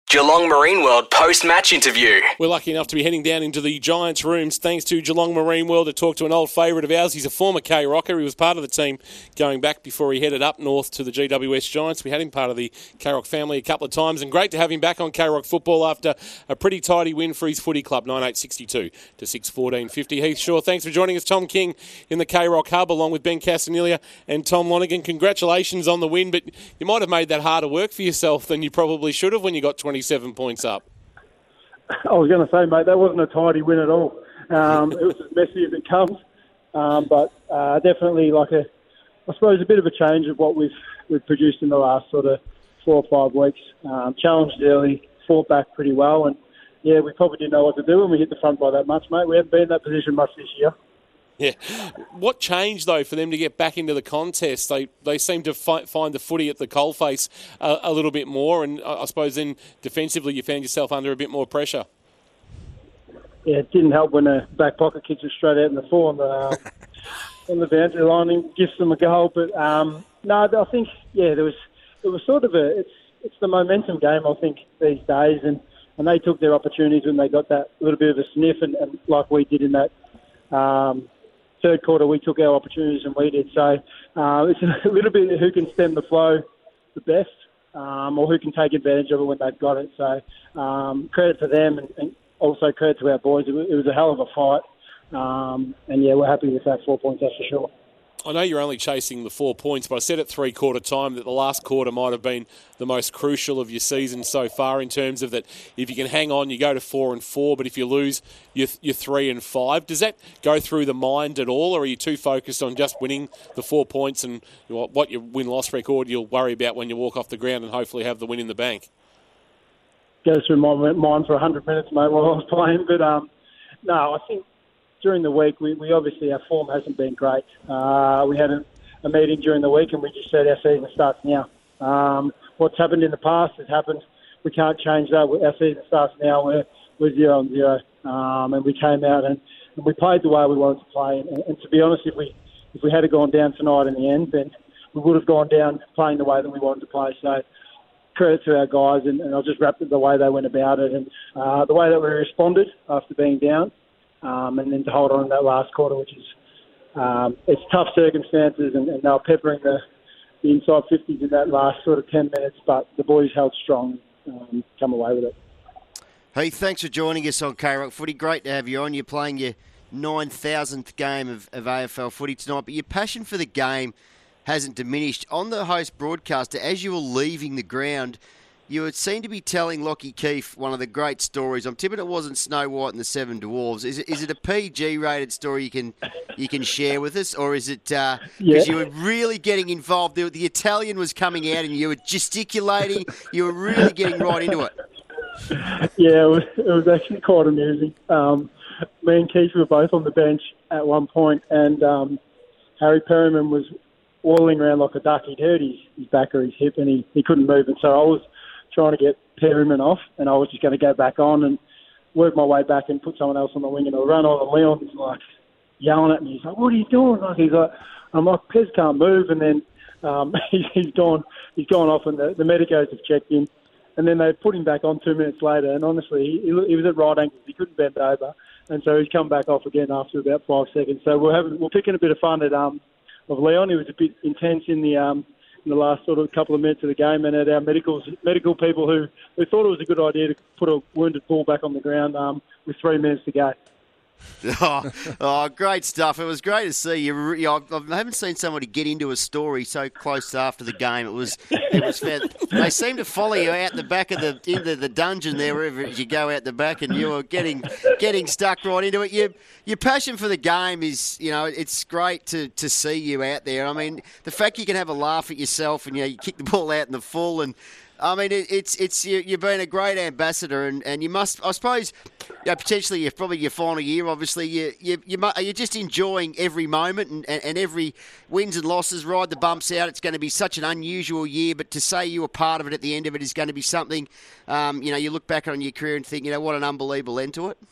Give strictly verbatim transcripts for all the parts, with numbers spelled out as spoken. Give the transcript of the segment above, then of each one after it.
Geelong Marine World post-match interview. We're lucky enough to be heading down into the Giants' rooms thanks to Geelong Marine World to talk to an old favourite of ours. He's a former K-Rocker. He was part of the team going back before he headed up north to the G W S Giants. We had him part of the K-Rock family a couple of times, and great to have him back on K-Rock football after a pretty tidy win for his footy club, nine eight sixty-two to six fourteen fifty. Heath Shaw, thanks for joining us. Tom King in the K-Rock hub along with Ben Castanilla and Tom Lonergan. Congratulations on the win, but you might have made that harder work for yourself than you probably should have when you got twenty-seven points up. I was going to say, mate, that wasn't a tidy win at all. Um, it was as messy as it comes, um, but uh, definitely like a, I suppose, a bit of a change of what we've we've produced in the last sort of four or five weeks. Um, challenged early, fought back pretty well, and yeah, we probably didn't know what to do when we hit the front by that much, mate. We haven't been in that position much this year. Yeah. What changed, though, for them to get back into the contest? They they seem to fi- find the footy at the coalface a, a little bit more, and I suppose then defensively you found yourself under a bit more pressure. Yeah, it didn't help when the back pocket kicks us straight out in the four on the, uh, on the boundary line and gives them a goal. But, um, no, I think, yeah, there was it was sort of a, it's it's the momentum game, I think, these days, and, and they took their opportunities when they got that little bit of a sniff, and, and like we did in that um, third quarter, we took our opportunities and we did. So uh, it's a little bit who can stem the flow the best, um, or who can take advantage of it when they've got it. So um, credit to them, and, and also credit to our boys. It was, it was a hell of a fight. Um, and, yeah, we're happy with that four points, that's for sure. I know you're only chasing the four points, but I said at three-quarter time that the last quarter might have been the most crucial of your season so far, in terms of that if you can hang on, you go to four and four, but if you lose, you're, you're three and five. Does that go through the mind at all, or are you too focused on just winning the four points and what your win-loss record you'll worry about when you walk off the ground and hopefully have the win in the bank? Goes through my mind for one hundred minutes, mate, while I was playing. But, um, no, I think during the week, we, we obviously, our form hasn't been great. Uh, we had a, a meeting during the week and we just said our season starts now. Um, what's happened in the past has happened. We can't change that. Our season starts now. We're, we're zero and zero. Um, and we came out and, and we played the way we wanted to play. And, and to be honest, if we if we had gone down tonight in the end, then we would have gone down playing the way that we wanted to play. So credit to our guys, and, and I'll just wrap it the way they went about it and uh, the way that we responded after being down. Um, and then to hold on in that last quarter, which is um, it's tough circumstances, and, and they were peppering the, the inside fifties in that last sort of ten minutes, but the boys held strong, um, come away with it. Hey, thanks for joining us on K-Rock Footy. Great to have you on. You're playing your nine thousandth game of, of A F L footy tonight, but your passion for the game hasn't diminished. On the host broadcaster, as you were leaving the ground, you would seem to be telling Lockie Keefe one of the great stories. I'm tipping it wasn't Snow White and the Seven Dwarves. Is it, is it a P G-rated story you can you can share with us, or is it because uh, yeah. you were really getting involved? The, the Italian was coming out and you were gesticulating. You were really getting right into it. Yeah, it was, it was actually quite amusing. Um, me and Keefe were both on the bench at one point, and um, Harry Perryman was walling around like a duck. He'd hurt his, his back or his hip, and he, he couldn't move. And so I was trying to get Perryman off, and I was just going to go back on and work my way back and put someone else on the wing, and I run on, and Leon's like yelling at me. He's like, "What are you doing?" Like, he's like, "I'm like, Pez can't move," and then um, he's, he's gone, he's gone off, and the, the medicos have checked in, and then they put him back on two minutes later, and honestly, he, he was at right angles, he couldn't bend over, and so he's come back off again after about five seconds. So we're having, we're picking a bit of fun at um of Leon. He was a bit intense in the um. in the last sort of couple of minutes of the game, and at our medicals, medical people who, who thought it was a good idea to put a wounded bull back on the ground um, with three minutes to go. Oh, oh, great stuff. It was great to see you. you know, I haven't seen somebody get into a story so close after the game. It was, it was fair. They seem to follow you out the back of the into the dungeon there, wherever you go out the back, and you were getting getting stuck right into it. Your your passion for the game is, you know, it's great to, to see you out there. I mean, the fact you can have a laugh at yourself and you know you kick the ball out in the full and. I mean, it, it's it's you, you've been a great ambassador, and, and you must, I suppose, you know, potentially you're probably your final year. Obviously, you you you you're just enjoying every moment and, and, and every wins and losses. Ride the bumps out. It's going to be such an unusual year, but to say you were part of it at the end of it is going to be something. Um, you know, you look back on your career and think, you know, what an unbelievable end to it.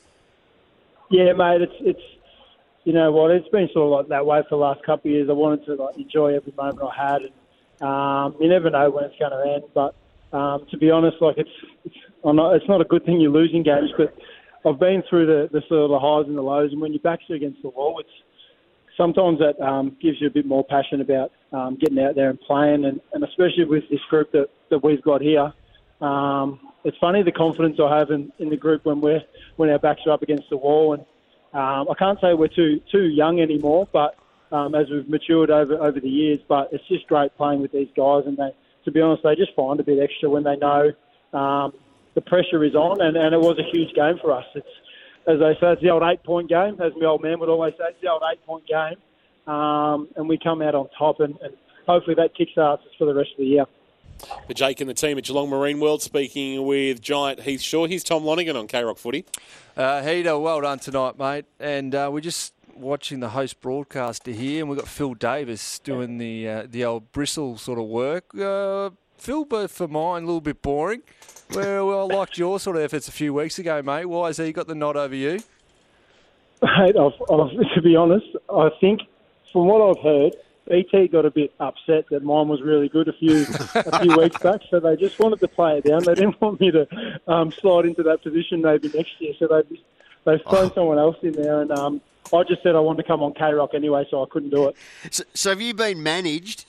Yeah, mate. It's it's you know what, it's been sort of like that way for the last couple of years. I wanted to like enjoy every moment I had, and um, you never know when it's going to end, but. um, to be honest, like it's it's, I'm not, it's not a good thing you're losing games, but I've been through the, the sort of the highs and the lows, and when your back's against the wall, it's sometimes that um, gives you a bit more passion about um, getting out there and playing, and, and especially with this group that, that we've got here. Um, it's funny the confidence I have in, in the group when we're when our backs are up against the wall, and um, I can't say we're too too young anymore, but um, as we've matured over over the years, but it's just great playing with these guys, and they, to be honest, they just find a bit extra when they know um, the pressure is on, and, and it was a huge game for us. It's, as they say, it's the old eight-point game, as my old man would always say, it's the old eight-point game, um, and we come out on top, and, and hopefully that kickstarts us for the rest of the year. For Jake and the team at Geelong Marine World, speaking with Giant Heath Shaw. Here's Tom Lonergan on K-Rock Footy. Uh, Heater, well done tonight, mate. And uh, we're just watching the host broadcaster here, and we've got Phil Davis doing the uh, the old bristle sort of work. Uh, Phil, but for mine, a little bit boring. Well, well, I liked your sort of efforts a few weeks ago, mate. Why has he got the nod over you? Mate, I've, I've, to be honest, I think from what I've heard, B T got a bit upset that mine was really good a few a few weeks back, so they just wanted to play it down. They didn't want me to um, slide into that position maybe next year, so they they've thrown oh. someone else in there, and um, I just said I wanted to come on K-Rock anyway, so I couldn't do it. So, so have you been managed?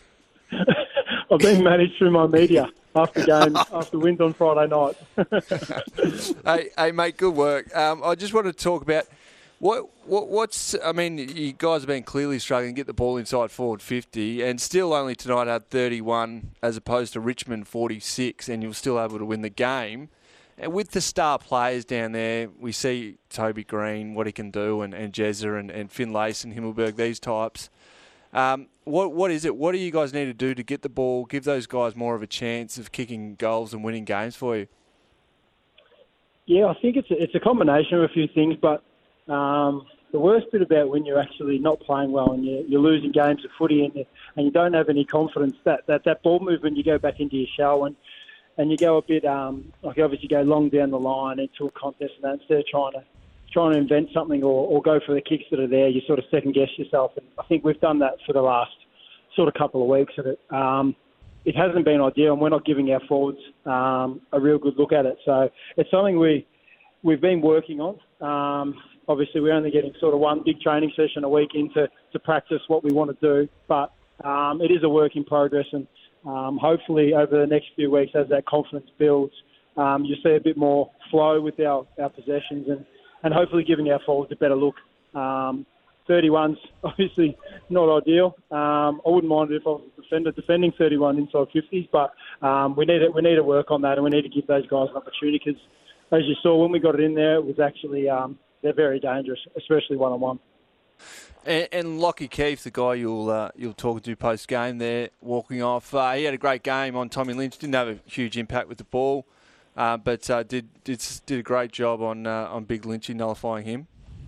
I've been managed through my media after games, after wins on Friday night. hey, hey, mate, good work. Um, I just want to talk about what, what, what's. I mean, you guys have been clearly struggling to get the ball inside forward fifty, and still only tonight had thirty-one as opposed to Richmond forty-six, and you're still able to win the game. And with the star players down there, we see Toby Green, what he can do, and, and Jezza and, and Finlayson, Himmelberg, these types. Um, what what is it? What do you guys need to do to get the ball, give those guys more of a chance of kicking goals and winning games for you? Yeah, I think it's a, it's a combination of a few things, but um, the worst bit about when you're actually not playing well and you're, you're losing games of footy and you, and you don't have any confidence, that, that, that ball movement, you go back into your shell and, and you go a bit, um, like obviously go long down the line into a contest and that, instead of trying to trying to invent something or, or go for the kicks that are there, you sort of second-guess yourself. And I think we've done that for the last sort of couple of weeks. And it, um, it hasn't been ideal, and we're not giving our forwards um, a real good look at it. So it's something we, we've been working on. Um, obviously, we're only getting sort of one big training session a week in to, to practice what we want to do. But um, it is a work in progress, and um, hopefully over the next few weeks, as that confidence builds, um, you see a bit more flow with our, our possessions and and hopefully giving our forwards a better look. Um, thirty-one's obviously not ideal. Um, I wouldn't mind it if I was a defender defending thirty-one inside fifties, but um, we need to, we need to work on that, and we need to give those guys an opportunity because, as you saw, when we got it in there, it was actually um, they're very dangerous, especially one-on-one. And, and Lockie Keefe, the guy you'll uh, you'll talk to post-game there, walking off, uh, he had a great game on Tommy Lynch, didn't have a huge impact with the ball. Uh, but uh, did did did a great job on uh, on Big Lynchy nullifying him.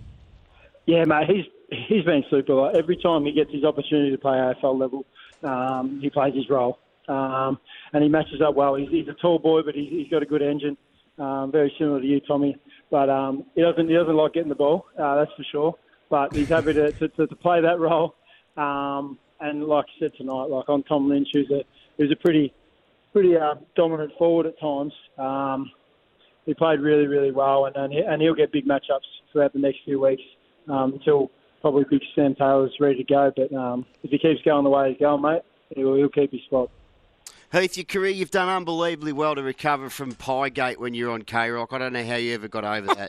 Yeah, mate, he's he's been super. Like, every time he gets his opportunity to play A F L level, um, he plays his role, um, and he matches up well. He's, he's a tall boy, but he's, he's got a good engine, um, very similar to you, Tommy. But um, he doesn't he doesn't like getting the ball, uh, that's for sure. But he's happy to to, to, to play that role. Um, and like I said tonight, like on Tom Lynch, who's a who's a pretty. pretty uh, dominant forward at times. Um, he played really, really well, and and, he, and he'll get big matchups throughout the next few weeks um, until probably Big Sam Taylor's ready to go. But um, if he keeps going the way he's going, mate, he'll, he'll keep his spot. Heath, your career, you've done unbelievably well to recover from Piegate when you were on K-Rock. I don't know how you ever got over that.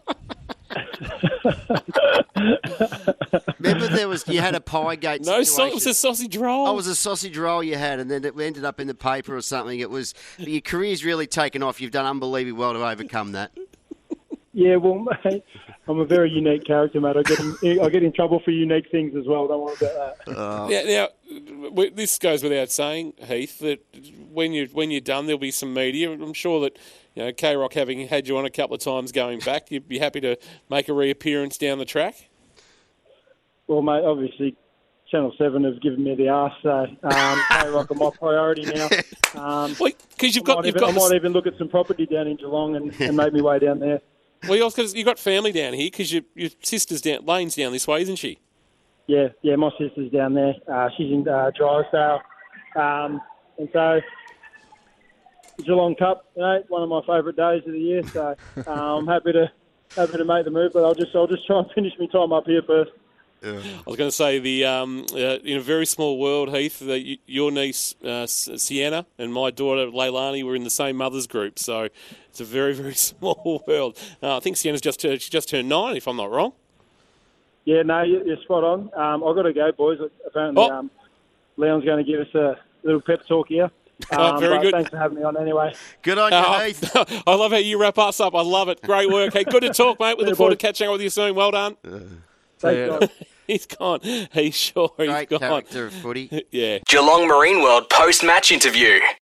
Remember, there was you had a Piegate no, situation. No, it was a sausage roll. Oh, it was a sausage roll you had, and then it ended up in the paper or something. It was your career's really taken off. You've done unbelievably well to overcome that. Yeah, well, mate, I'm a very unique character, mate. I get in, I get in trouble for unique things as well. Don't worry about that. Oh. Yeah, now, this goes without saying, Heath, that when you when you're done, there'll be some media. I'm sure that. You know, K-Rock, having had you on a couple of times going back, you'd be happy to make a reappearance down the track? Well, mate, obviously, Channel seven have given me the arse, so um, K-Rock are my priority now. Um, well, you've got, I, you've even, got I might even look at some property down in Geelong and, and make my way down there. Well, you've got family down here because your, your sister's down, Lane's down this way, isn't she? Yeah, yeah, my sister's down there. Uh, she's in uh, Drysdale. Um, and so... Geelong Cup, you know, one of my favourite days of the year. So I'm um, happy to happy to make the move, but I'll just I'll just try and finish my time up here first. Yeah. I was going to say, the um, uh, in a very small world, Heath, the, your niece uh, Sienna and my daughter Leilani were in the same mother's group, so it's a very, very small world. Uh, I think Sienna's just turned, she just turned nine, if I'm not wrong. Yeah, no, you're spot on. Um, I've got to go, boys. Apparently, oh. um, Leon's going to give us a little pep talk here. Um, oh, very good. Thanks for having me on anyway. Good on you, uh, Heath. I love how you wrap us up. I love it. Great work. Hey, good to talk, mate. We look forward to catching up with you soon. Well done. Uh, Thanks, guys. He's gone. He's sure he's Great gone. character of footy. Yeah. Geelong Marine World post-match interview.